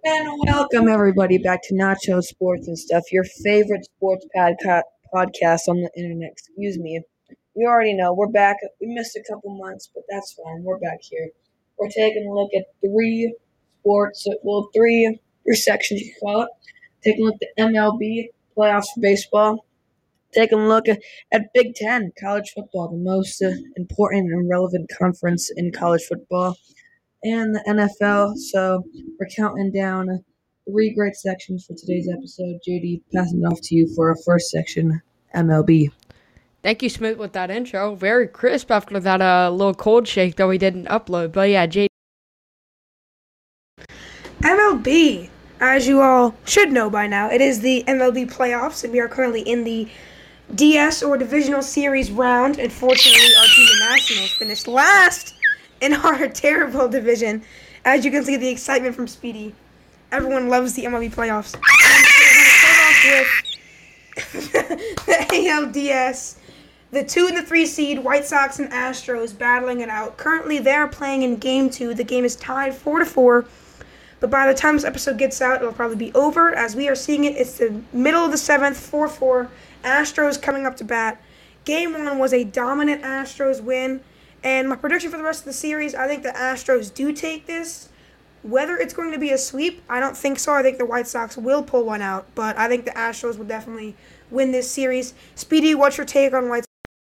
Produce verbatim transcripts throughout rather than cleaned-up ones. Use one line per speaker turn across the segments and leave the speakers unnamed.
And welcome everybody back to Nacho Sports and Stuff, your favorite sports podca- podcast on the internet. Excuse me. You already know we're back. We missed a couple months, but that's fine. We're back here. We're taking a look at three sports, well, three three sections you call it. Taking a look at the M L B playoffs for baseball. Taking a look at, at Big Ten college football, the most uh, important and relevant conference in college football, and the N F L. So we're counting down three great sections for today's episode. J D, passing it off to you for our first section, M L B.
Thank you, Smith, with that intro. Very crisp after that uh, little cold shake that we didn't upload. But yeah, J D.
M L B, as you all should know by now, it is the M L B playoffs, and we are currently in the D S or Divisional Series round. Unfortunately, our team, the Nationals, finished last in our terrible division. As you can see, the excitement from Speedy. Everyone loves the M L B playoffs. And so we're going to start off with the A L D S. The two and the three seed, White Sox and Astros, battling it out. Currently, they are playing in Game Two. The game is tied four to four. But by the time this episode gets out, it'll probably be over. As we are seeing it, it's the middle of the seventh, four four. Astros coming up to bat. Game one was a dominant Astros win. And my prediction for the rest of the series, I think the Astros do take this. Whether it's going to be a sweep, I don't think so. I think the White Sox will pull one out. But I think the Astros will definitely win this series. Speedy, what's your take on White Sox?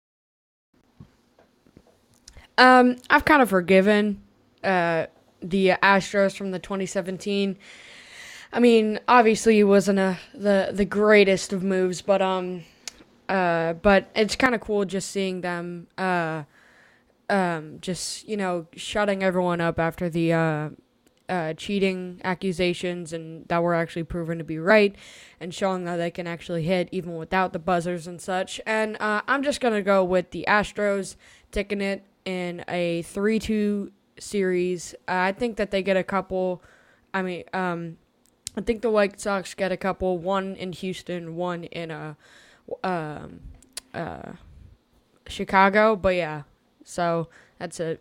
Um, I've kind of forgiven uh, the Astros from the twenty seventeen. I mean, obviously it wasn't a, the, the greatest of moves, but um, uh, but it's kind of cool just seeing them uh, um, just, you know, shutting everyone up after the uh, uh, cheating accusations, and that were actually proven to be right, and showing that they can actually hit even without the buzzers and such. And uh, I'm just going to go with the Astros taking it in a three two series. Uh, I think that they get a couple, I mean, um, I think the White Sox get a couple, one in Houston, one in uh, um, uh, Chicago, but yeah, so that's it.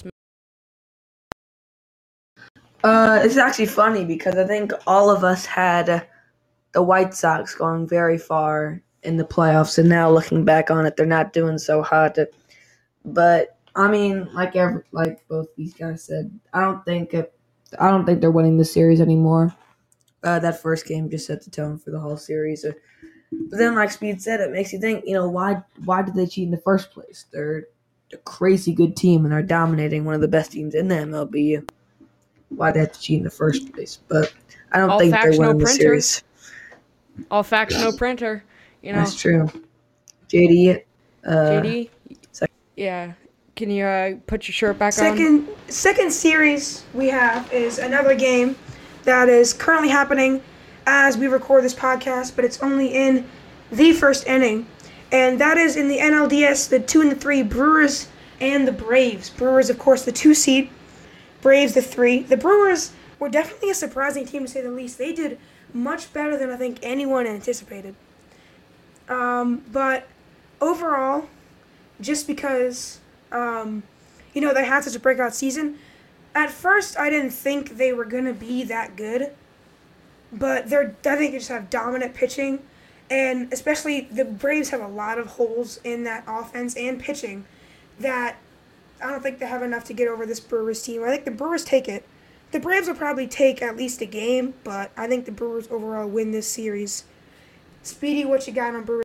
Uh, it's actually funny because I think all of us had the White Sox going very far in the playoffs, and now looking back on it, they're not doing so hot. But I mean, like every, like both these guys said, I don't think it, I don't think they're winning the series anymore. Uh, that first game just set the tone for the whole series. Uh, but then, like Speed said, it makes you think, you know, why why did they cheat in the first place? They're a crazy good team and are dominating one of the best teams in the M L B. Why did they have to cheat in the first place? But I don't
All
think they're
facts, no
winning the
printer.
series.
All facts, no printer. You know,
That's true. J D, uh,
J D.
second.
Yeah, can you uh, put your shirt back on?
Second, second series we have is another game that is currently happening as we record this podcast, but it's only in the first inning. And that is in the N L D S, the two and the three, Brewers and the Braves. Brewers, of course, the two seed. Braves, the three. The Brewers were definitely a surprising team, to say the least. They did much better than I think anyone anticipated. Um, but overall, just because, um, you know, they had such a breakout season, at first I didn't think they were going to be that good. But they're, I think they just have dominant pitching. And especially the Braves have a lot of holes in that offense and pitching that I don't think they have enough to get over this Brewers team. I think the Brewers take it. The Braves will probably take at least a game, but I think the Brewers overall win this series. Speedy, what you got on Brewers?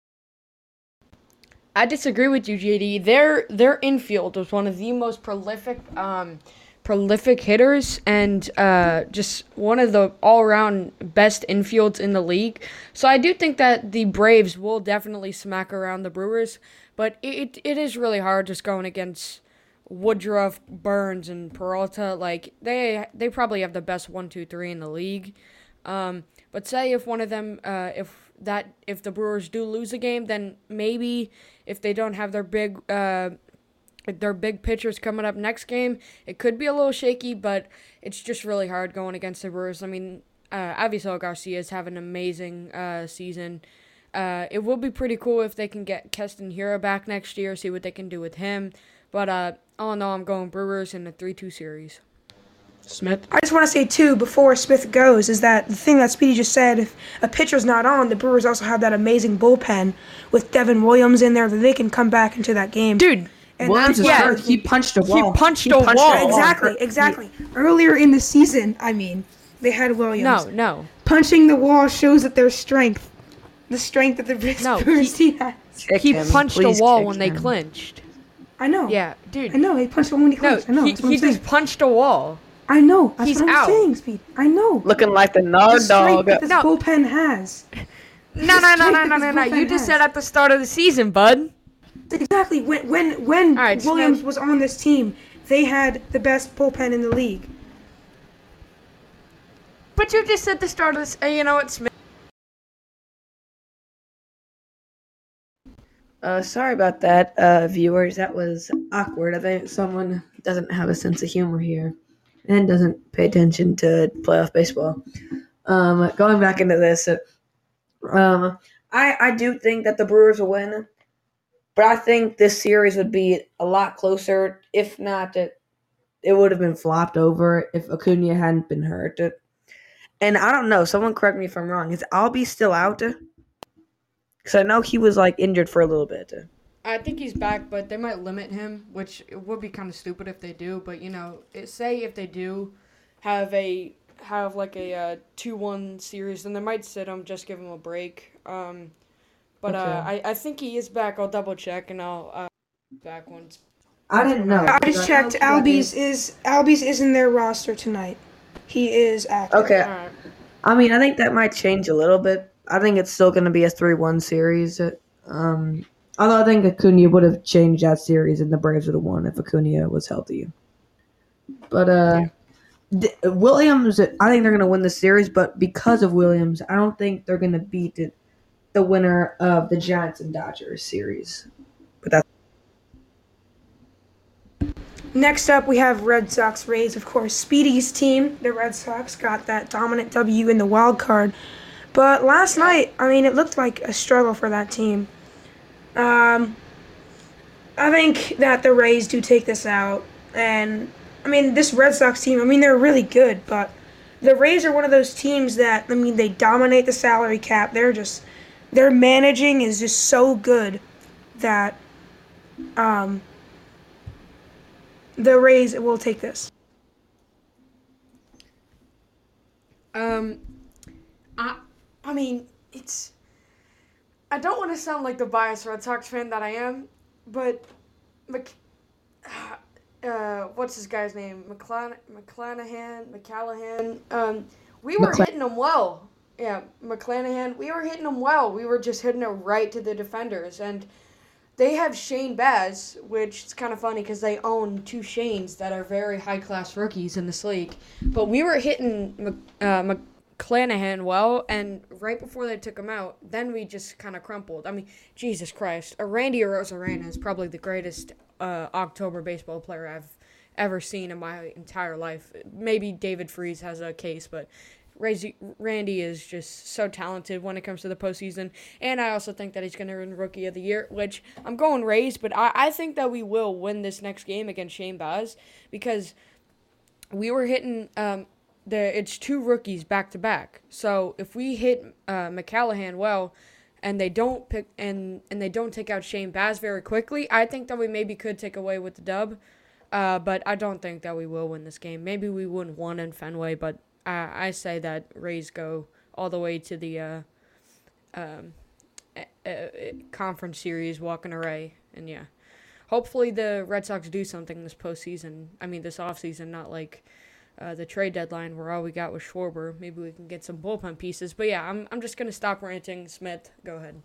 I disagree with you, J D. Their their infield was one of the most prolific um, prolific hitters, and uh, just one of the all-around best infields in the league. So I do think that the Braves will definitely smack around the Brewers, but it it is really hard just going against Woodruff, Burns, and Peralta. Like they they probably have the best one, two, three in the league. Um, but say if one of them, uh, if that if the Brewers do lose a game, then maybe if they don't have their big uh, their big pitchers coming up next game, it could be a little shaky. But it's just really hard going against the Brewers. I mean, uh, Avisel Garcia is having an amazing uh, season. Uh, it will be pretty cool if they can get Keston Hiura back next year, see what they can do with him. But uh, all in all, I'm going Brewers in a three two series. Smith.
I just want to say too before Smith goes is that the thing that Speedy just said. If a pitcher's not on, the Brewers also have that amazing bullpen with Devin Williams in there that they can come back into that game.
Dude,
And
Williams is
that's
yeah,
why-
hurt. He punched a wall.
punched a wall.
Exactly, exactly. Earlier in the season, I mean, they had Williams.
No, no.
Punching the wall shows that their strength, the strength that the
No,
Brewers
he-
team has.
Kick
He
him.
punched
Please
a wall
kick
when they
him.
clinched.
I know.
Yeah, dude.
I know. He punched the wall when he
No,
clinched. I know.
he,
That's what
he
I'm saying.
just punched a wall.
I know. That's
he's
what I'm
out.
saying, Speed. I know.
Looking like the
The
Nard
strength
dog.
that this
No.
bullpen has.
No, no, no, no,
strength
no,
that
no,
this
no. You
bullpen
just
has.
said at the start of the season, bud.
Exactly. When when when
All right,
Williams
Smith.
was on this team, they had the best bullpen in the league.
But you just said the start of this. Uh, you know what, Smith?
Uh, sorry about that, uh, viewers. That was awkward. I think someone doesn't have a sense of humor here and doesn't pay attention to playoff baseball. Um, going back into this, uh, um, I I do think that the Brewers will win, but I think this series would be a lot closer. If not, it it would have been flopped over if Acuna hadn't been hurt. And I don't know. Someone correct me if I'm wrong. Is Albie still out? Because I know he was like injured for a little bit.
I think he's back, but they might limit him, which it would be kind of stupid if they do. But you know, it, say if they do have a have like a uh, two one series, then they might sit him, just give him a break. Um, but uh,
Okay.
I I think he is back. I'll double check and I'll uh, back once.
I didn't know.
I just checked. Albies is Albies is in their roster tonight. He is active.
Okay.
All right.
I mean, I think that might change a little bit. I think it's still going to be a three one series. Um, although I think Acuna would have changed that series and the Braves would have won if Acuna was healthy. But uh, D- Williams, I think they're going to win the series, but because of Williams, I don't think they're going to beat the, the winner of the Giants and Dodgers series. But that's
Next up, we have Red Sox Rays. Of course, Speedy's team, the Red Sox, got that dominant W in the wild card. But last night, I mean, it looked like a struggle for that team. Um, I think that the Rays do take this out. And, I mean, this Red Sox team, I mean, they're really good. But the Rays are one of those teams that, I mean, they dominate the salary cap. They're just, their managing is just so good that um, the Rays will take this.
Um, I I mean it's. I don't want to sound like the biased Red Sox fan that I am, but Mc, uh, what's this guy's name? McClan- McClanahan, McCallahan. Um, we were
McCla-
hitting them well. Yeah, McClanahan. We were hitting them well. We were just hitting it right to the defenders, and they have Shane Baz, which is kind of funny because they own two Shanes that are very high-class rookies in this league. But we were hitting Mc, uh, McClanahan well, and right before they took him out, then we just kind of crumpled. I mean, Jesus Christ. Uh, Randy Arozarena is probably the greatest uh, October baseball player I've ever seen in my entire life. Maybe David Freese has a case, but Randy is just so talented when it comes to the postseason. And I also think that he's going to win Rookie of the Year, which I'm going Rays, but I, I think that we will win this next game against Shane Baz because we were hitting um, the it's two rookies back to back. So if we hit uh, McCallahan well and they don't pick and, and they don't take out Shane Baz very quickly, I think that we maybe could take away with the dub. Uh, but I don't think that we will win this game. Maybe we win one in Fenway, but Uh, I say that Rays go all the way to the uh, um, uh, uh, conference series, walking array, and yeah, hopefully the Red Sox do something this postseason. I mean, this offseason, not like uh, the trade deadline where all we got was Schwarber. Maybe we can get some bullpen pieces. But yeah, I'm I'm just gonna stop ranting. Smith, go ahead.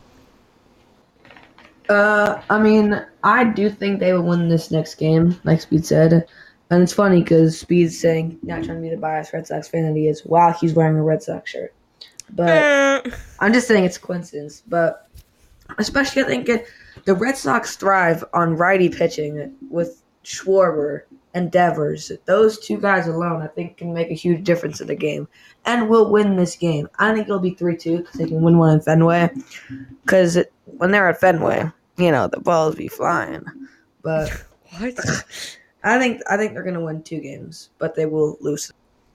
Uh, I mean, I do think they will win this next game, like Speed said. And it's funny because Speed's saying, not trying to be the biased Red Sox fan that he is, while he's wearing a Red Sox shirt. But I'm just saying it's a coincidence. But especially I think it, the Red Sox thrive on righty pitching with Schwarber and Devers. Those two guys alone, I think, can make a huge difference in the game. And will win this game. I think it'll be three two because they can win one in Fenway. Because when they're at Fenway, you know, the balls be flying. But
What?
I think I think they're gonna win two games, but they will lose.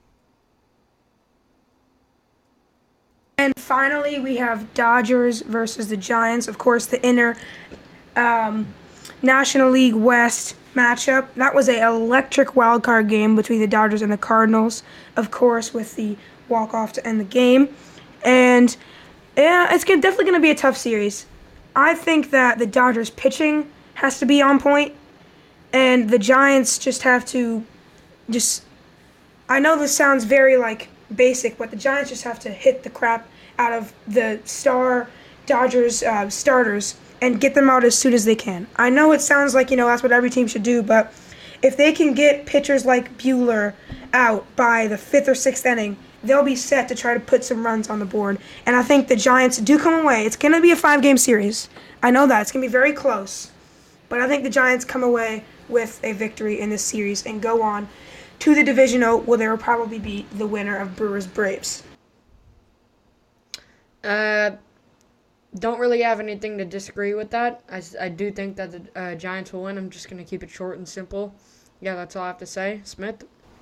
And finally, we have Dodgers versus the Giants. Of course, the inner um, National League West matchup. That was a electric wild card game between the Dodgers and the Cardinals. Of course, with the walk off to end the game, and yeah, it's gonna, definitely going to be a tough series. I think that the Dodgers pitching has to be on point, and the Giants just have to just. I know this sounds very like basic, but the Giants just have to hit the crap out of the star Dodgers uh, starters and get them out as soon as they can. I know it sounds like, you know, that's what every team should do, but if they can get pitchers like Bueller out by the fifth or sixth inning, they'll be set to try to put some runs on the board. And I think the Giants do come away. It's going to be a five-game series. I know that. It's going to be very close. But I think the Giants come away with a victory in this series and go on to the divisional, where they will probably be the winner of Brewers Braves.
Uh, don't really have anything to disagree with that. I, I do think that the uh, Giants will win. I'm just going to keep it short and simple. Yeah, that's all I have to say. Smith?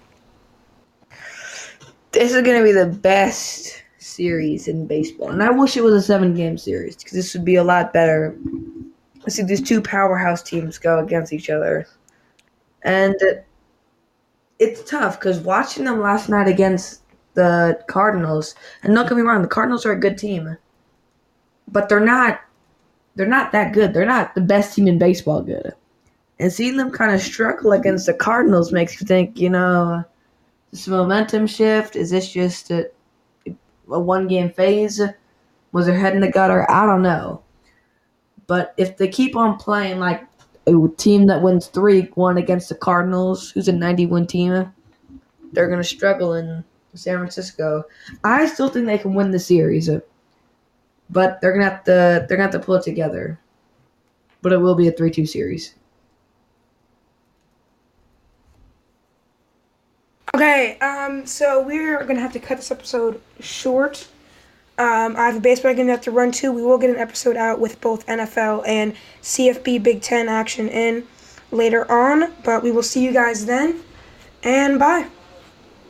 This is going to be the best series in baseball. And I wish it was a seven-game series because this would be a lot better. See these two powerhouse teams go against each other. And it's tough because watching them last night against the Cardinals, and don't get me wrong, the Cardinals are a good team. But they're not they're not that good. They're not the best team in baseball good. And seeing them kind of struggle against the Cardinals makes you think, you know, this momentum shift? Is this just a, a one-game phase? Was their head in the gutter? I don't know. But if they keep on playing like a team that wins three one against the Cardinals, who's a ninety-win team, they're going to struggle in San Francisco. I still think they can win the series, but they're going to have to they're going to have to pull it together. But it will be a three two series.
Okay, um, so we're going to have to cut this episode short. Um, I have a baseball game to have to run to. We will get an episode out with both N F L and C F B Big Ten action in later on, but we will see you guys then, and bye.